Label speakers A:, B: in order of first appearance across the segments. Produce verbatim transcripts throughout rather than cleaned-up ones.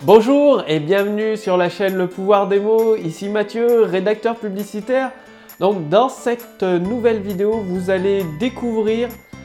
A: Bonjour et bienvenue sur la chaîne Le Pouvoir des mots, ici Mathieu, rédacteur publicitaire. Donc dans cette nouvelle vidéo, vous allez découvrir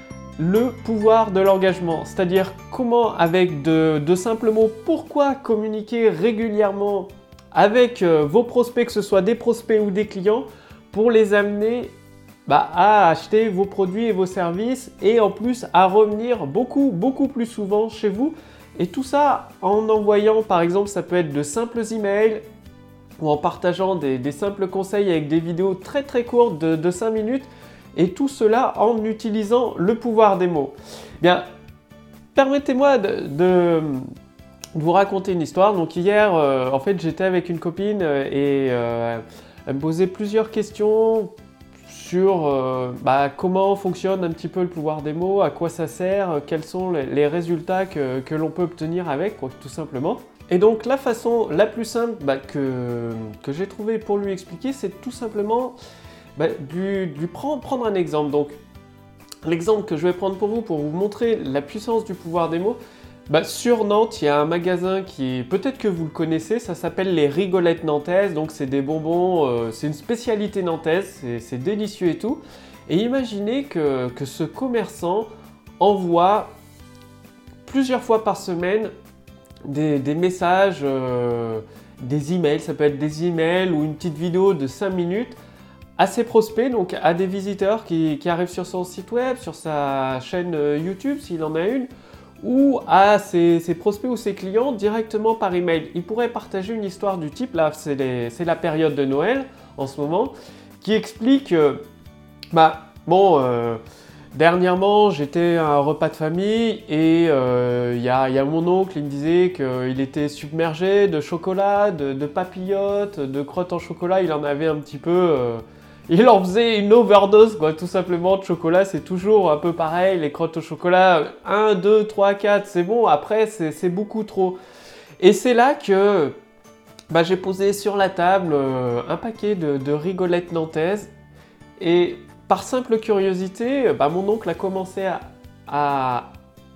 A: le pouvoir de l'engagement, c'est-à-dire comment avec de, de simples mots, pourquoi communiquer régulièrement avec vos prospects, que ce soit des prospects ou des clients, pour les amener bah, à acheter vos produits et vos services et en plus à revenir beaucoup, beaucoup plus souvent chez vous. Et tout ça en envoyant, par exemple, ça peut être de simples emails ou en partageant des, des simples conseils avec des vidéos très très courtes de, de cinq minutes et tout cela en utilisant le pouvoir des mots. Bien, permettez-moi de, de, de vous raconter une histoire. Donc hier, euh, en fait, j'étais avec une copine et euh, elle me posait plusieurs questions sur euh, bah, comment fonctionne un petit peu le pouvoir des mots, à quoi ça sert, euh, quels sont les, les résultats que, que l'on peut obtenir avec, quoi, tout simplement. Et donc la façon la plus simple bah, que, que j'ai trouvé pour lui expliquer, c'est tout simplement bah, du, du prendre, prendre un exemple. Donc l'exemple que je vais prendre pour vous, pour vous montrer la puissance du pouvoir des mots, bah, sur Nantes, il y a un magasin qui, peut-être que vous le connaissez, ça s'appelle les Rigolettes Nantaises, donc c'est des bonbons, euh, c'est une spécialité nantaise, c'est délicieux et tout. Et imaginez que, que ce commerçant envoie plusieurs fois par semaine des, des messages, euh, des emails, ça peut être des emails ou une petite vidéo de cinq minutes à ses prospects, donc à des visiteurs qui, qui arrivent sur son site web, sur sa chaîne YouTube s'il en a une, ou à ses, ses prospects ou ses clients directement par email. Il pourrait partager une histoire du type, là c'est la période de Noël en ce moment, qui explique, euh, bah bon, euh, dernièrement j'étais à un repas de famille et il euh, y, a, y a mon oncle, il me disait qu'il était submergé de chocolat, de, de papillotes, de crottes en chocolat, il en avait un petit peu... Euh, Il en faisait une overdose, quoi, tout simplement, de chocolat, c'est toujours un peu pareil, les crottes au chocolat, un, deux, trois, quatre, c'est bon, après, c'est beaucoup trop. Et c'est là que bah, j'ai posé sur la table euh, un paquet de, de rigolettes nantaises, et par simple curiosité, bah, mon oncle a commencé à, à,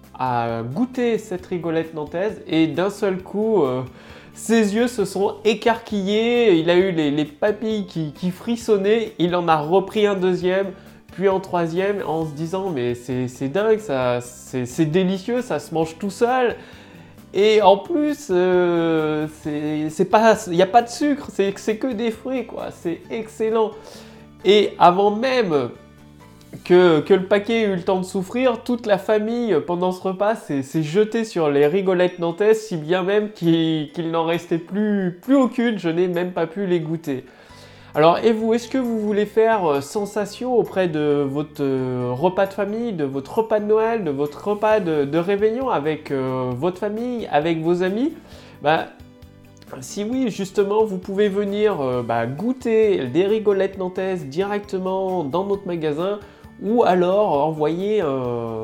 A: à goûter cette rigolette nantaise, et d'un seul coup... Euh, ses yeux se sont écarquillés, il a eu les, les papilles qui, qui frissonnaient, il en a repris un deuxième, puis un troisième, en se disant mais c'est dingue, c'est délicieux, ça se mange tout seul. Et en plus, euh, c'est pas, il n'y a pas de sucre, c'est que des fruits, quoi, c'est excellent. Et avant même Que, que le paquet ait eu le temps de souffrir, toute la famille pendant ce repas s'est jetée sur les rigolettes nantaises, si bien même qu'il qu'il n'en restait plus, plus aucune, je n'ai même pas pu les goûter. Alors et vous, est-ce que vous voulez faire sensation auprès de votre repas de famille, de votre repas de Noël, de votre repas de, de réveillon avec euh, votre famille, avec vos amis? Bah, si oui, justement, vous pouvez venir euh, bah, goûter des rigolettes nantaises directement dans notre magasin, ou alors envoyer un,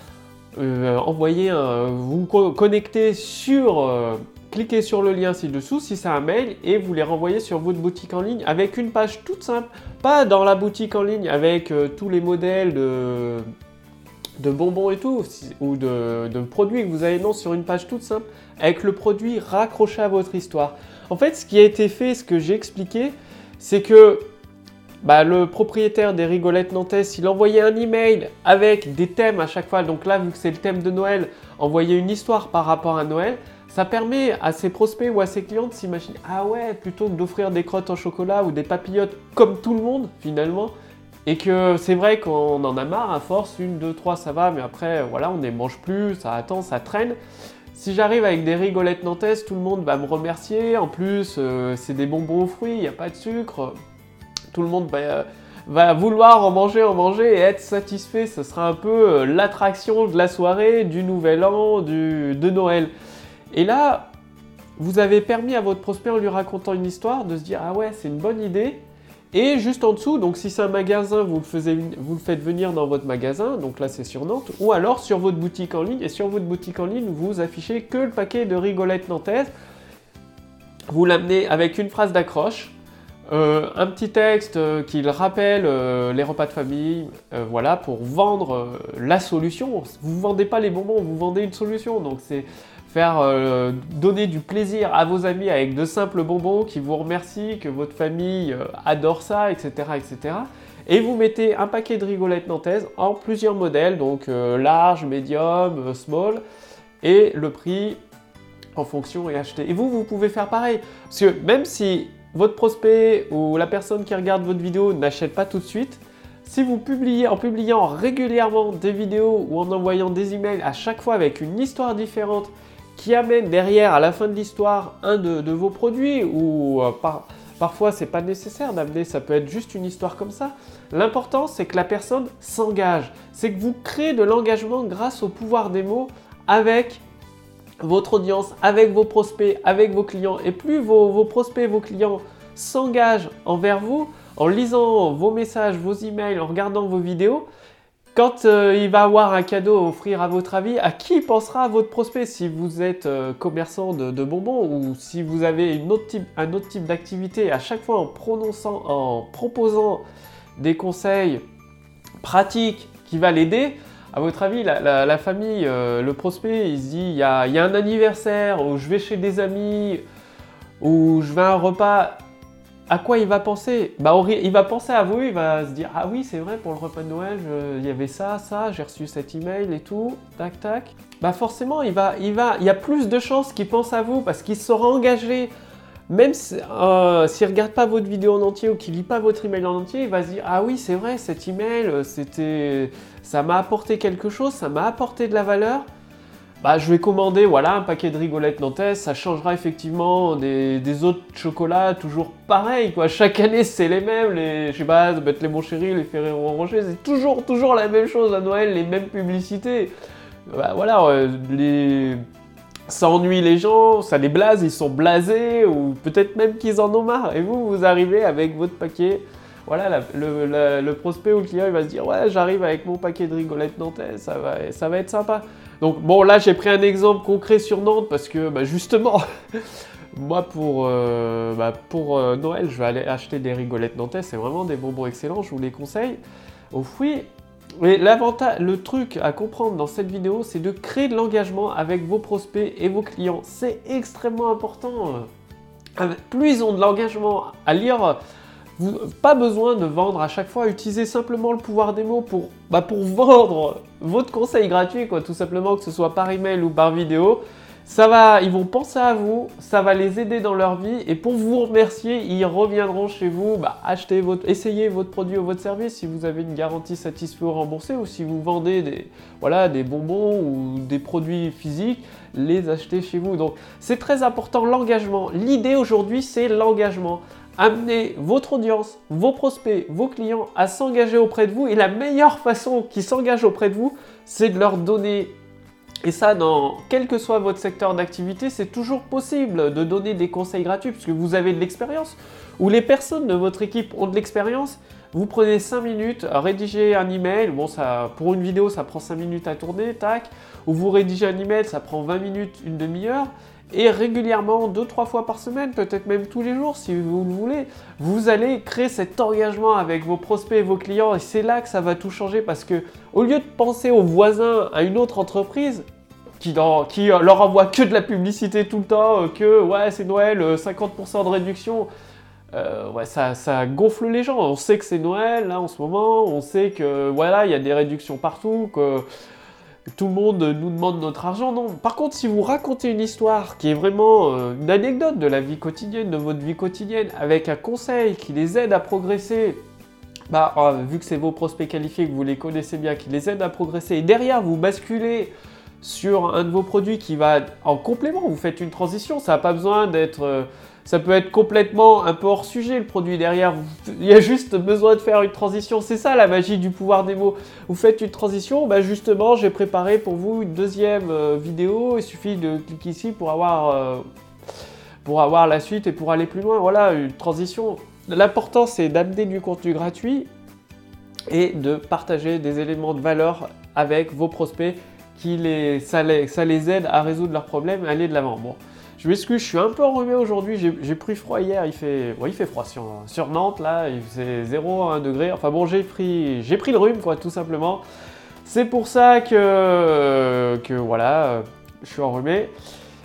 A: euh, envoyer un, vous co connecter sur, euh, cliquez sur le lien ci-dessous si c'est un mail et vous les renvoyez sur votre boutique en ligne avec une page toute simple, pas dans la boutique en ligne avec euh, tous les modèles de, de bonbons et tout, ou de, de produits que vous avez, non, sur une page toute simple, avec le produit raccroché à votre histoire. En fait, ce qui a été fait, ce que j'ai expliqué, c'est que bah, le propriétaire des rigolettes nantaises, il envoyait un email avec des thèmes à chaque fois. Donc là, vu que c'est le thème de Noël, envoyer une histoire par rapport à Noël, ça permet à ses prospects ou à ses clients de s'imaginer « Ah ouais, plutôt que d'offrir des crottes en chocolat ou des papillotes comme tout le monde, finalement, et que c'est vrai qu'on en a marre, à force, une, deux, trois, ça va, mais après, voilà, on ne les mange plus, ça attend, ça traîne. Si j'arrive avec des rigolettes nantaises, tout le monde va me remercier. En plus, euh, c'est des bonbons aux fruits, il n'y a pas de sucre. Tout le monde va, va vouloir en manger, en manger et être satisfait. Ce sera un peu l'attraction de la soirée, du Nouvel An, du, de Noël. Et là, vous avez permis à votre prospect, en lui racontant une histoire, de se dire « Ah ouais, c'est une bonne idée ». Et juste en dessous, donc si c'est un magasin, vous le, faisiez, vous le faites venir dans votre magasin, donc là c'est sur Nantes, ou alors sur votre boutique en ligne, et sur votre boutique en ligne, vous affichez que le paquet de rigolettes nantaises, vous l'amenez avec une phrase d'accroche, euh, un petit texte euh, qui rappelle euh, les repas de famille, euh, voilà, pour vendre euh, la solution. Vous ne vendez pas les bonbons, vous vendez une solution, donc c'est faire euh, donner du plaisir à vos amis avec de simples bonbons qui vous remercient, que votre famille euh, adore ça, et cetera, et cetera. Et vous mettez un paquet de rigolettes nantaises en plusieurs modèles, donc euh, large, médium, euh, small, et le prix en fonction est acheté. Et vous, vous pouvez faire pareil, parce que même si votre prospect ou la personne qui regarde votre vidéo n'achète pas tout de suite, si vous publiez en publiant régulièrement des vidéos ou en envoyant des emails à chaque fois avec une histoire différente qui amène derrière à la fin de l'histoire un de, de vos produits ou euh, par, parfois c'est pas nécessaire d'amener, ça peut être juste une histoire comme ça. L'important c'est que la personne s'engage, c'est que vous créez de l'engagement grâce au pouvoir des mots avec votre audience, avec vos prospects, avec vos clients. Et plus vos, vos prospects, vos clients s'engagent envers vous, en lisant vos messages, vos emails, en regardant vos vidéos, quand euh, il va avoir un cadeau à offrir à votre avis, à qui pensera votre prospect? Si vous êtes euh, commerçant de, de bonbons ou si vous avez une autre type, un autre type d'activité, à chaque fois en prononçant, en proposant des conseils pratiques qui va l'aider, à votre avis, la, la, la famille, euh, le prospect, il se dit, il y a, il y a un anniversaire, ou je vais chez des amis, ou je vais à un repas, à quoi il va penser? Bah, il va penser à vous, il va se dire, ah oui, c'est vrai, pour le repas de Noël, je, il y avait ça, ça, j'ai reçu cet email et tout, tac, tac. Bah forcément, il, va, il, va, il y a plus de chances qu'il pense à vous, parce qu'il sera engagé. Même s'il euh, ne regarde pas votre vidéo en entier ou qu'il ne lit pas votre email en entier, il va se dire « Ah oui, c'est vrai, cet email, c'était, ça m'a apporté quelque chose, ça m'a apporté de la valeur. Bah, je vais commander voilà, un paquet de rigolettes nantaises, ça changera effectivement des, des autres chocolats, toujours pareil. Quoi. Chaque année, c'est les mêmes, les, je sais pas, ça peut être les Mon Chéri, les Ferrero Rocher, c'est toujours, toujours la même chose à Noël, les mêmes publicités. Bah, voilà, euh, les... Ça ennuie les gens, ça les blase, ils sont blasés, ou peut-être même qu'ils en ont marre. Et vous, vous arrivez avec votre paquet, voilà, la, le, la, le prospect ou le client, il va se dire « Ouais, j'arrive avec mon paquet de rigolettes nantaises, ça va, ça va être sympa. » Donc bon, là, j'ai pris un exemple concret sur Nantes, parce que bah, justement, moi, pour, euh, bah, pour euh, Noël, je vais aller acheter des rigolettes nantaises, c'est vraiment des bonbons excellents, je vous les conseille, aux fruits. Mais l'avantage, le truc à comprendre dans cette vidéo, c'est de créer de l'engagement avec vos prospects et vos clients. C'est extrêmement important. Plus ils ont de l'engagement à lire, vous, pas besoin de vendre à chaque fois. Utilisez simplement le pouvoir des mots pour, bah pour vendre votre conseil gratuit, quoi, tout simplement, que ce soit par email ou par vidéo. Ça va, ils vont penser à vous, ça va les aider dans leur vie et pour vous remercier, ils reviendront chez vous, bah, acheter votre, essayez votre produit ou votre service si vous avez une garantie satisfait ou remboursée ou si vous vendez des, voilà, des bonbons ou des produits physiques, les acheter chez vous. Donc c'est très important l'engagement. L'idée aujourd'hui c'est l'engagement. Amenez votre audience, vos prospects, vos clients à s'engager auprès de vous et la meilleure façon qu'ils s'engagent auprès de vous, c'est de leur donner. Et ça, dans quel que soit votre secteur d'activité, c'est toujours possible de donner des conseils gratuits puisque vous avez de l'expérience ou les personnes de votre équipe ont de l'expérience. Vous prenez cinq minutes, rédigez un email, bon ça, pour une vidéo ça prend cinq minutes à tourner, tac, ou vous rédigez un email, ça prend vingt minutes, une demi-heure, et régulièrement, deux trois fois par semaine, peut-être même tous les jours si vous le voulez, vous allez créer cet engagement avec vos prospects et vos clients et c'est là que ça va tout changer parce que au lieu de penser aux voisins, à une autre entreprise, Qui, dans, qui euh, leur envoie que de la publicité tout le temps, euh, que ouais c'est Noël, euh, cinquante pour cent de réduction, euh, ouais, ça, ça gonfle les gens. On sait que c'est Noël là en ce moment, on sait que voilà il y a des réductions partout, que tout le monde nous demande notre argent. Non. Par contre, si vous racontez une histoire qui est vraiment euh, une anecdote de la vie quotidienne, de votre vie quotidienne, avec un conseil qui les aide à progresser, bah, euh, vu que c'est vos prospects qualifiés, que vous les connaissez bien, qui les aident à progresser, et derrière vous basculez sur un de vos produits qui va en complément, vous faites une transition, ça n'a pas besoin d'être, euh, ça peut être complètement un peu hors sujet le produit derrière, vous, il y a juste besoin de faire une transition, c'est ça la magie du pouvoir des mots. Vous faites une transition, bah justement j'ai préparé pour vous une deuxième euh, vidéo, il suffit de cliquer ici pour avoir, euh, pour avoir la suite et pour aller plus loin, voilà une transition. L'important c'est d'amener du contenu gratuit et de partager des éléments de valeur avec vos prospects qui les, ça, les, ça les aide à résoudre leurs problèmes et aller de l'avant. Bon, je m'excuse, je suis un peu enrhumé aujourd'hui, j'ai pris froid hier, il fait, ouais, il fait froid sur, sur Nantes, là, il faisait zéro à un degré, enfin bon, j'ai pris, j'ai pris le rhume, quoi, tout simplement. C'est pour ça que, que voilà, je suis enrhumé.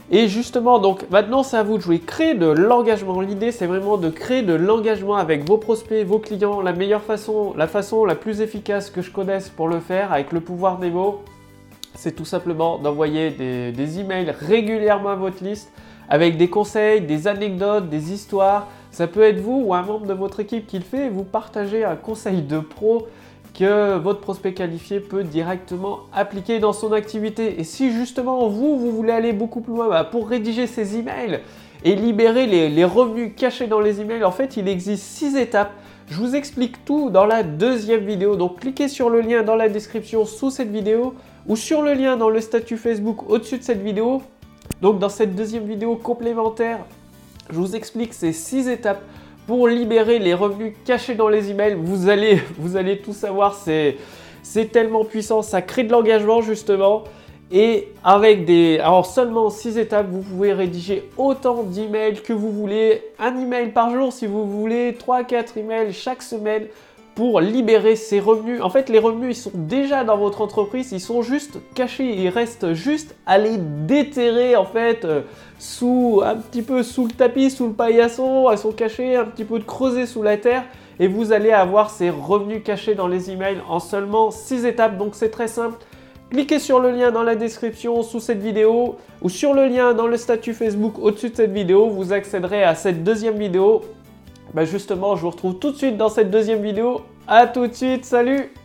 A: Et justement, donc maintenant c'est à vous de jouer, créer de l'engagement. L'idée c'est vraiment de créer de l'engagement avec vos prospects, vos clients. La meilleure façon, la façon la plus efficace que je connaisse pour le faire avec le pouvoir des mots, c'est tout simplement d'envoyer des, des emails régulièrement à votre liste avec des conseils, des anecdotes, des histoires. Ça peut être vous ou un membre de votre équipe qui le fait et vous partagez un conseil de pro que votre prospect qualifié peut directement appliquer dans son activité. Et si justement vous, vous voulez aller beaucoup plus loin bah, pour rédiger ces emails et libérer les, les revenus cachés dans les emails, en fait il existe six étapes. Je vous explique tout dans la deuxième vidéo, donc cliquez sur le lien dans la description sous cette vidéo ou sur le lien dans le statut Facebook au-dessus de cette vidéo. Donc dans cette deuxième vidéo complémentaire, je vous explique ces six étapes pour libérer les revenus cachés dans les emails. Vous allez, vous allez tout savoir, c'est tellement puissant, ça crée de l'engagement justement. Et avec des, alors seulement six étapes, vous pouvez rédiger autant d'emails que vous voulez. Un email par jour si vous voulez, trois à quatre emails chaque semaine pour libérer ces revenus. En fait, les revenus, ils sont déjà dans votre entreprise, ils sont juste cachés. Il reste juste à les déterrer en fait, euh, sous, un petit peu sous le tapis, sous le paillasson. Elles sont cachées, un petit peu de creuser sous la terre. Et vous allez avoir ces revenus cachés dans les emails en seulement six étapes. Donc c'est très simple. Cliquez sur le lien dans la description sous cette vidéo ou sur le lien dans le statut Facebook au-dessus de cette vidéo. Vous accéderez à cette deuxième vidéo. Bah justement, je vous retrouve tout de suite dans cette deuxième vidéo. À tout de suite, salut!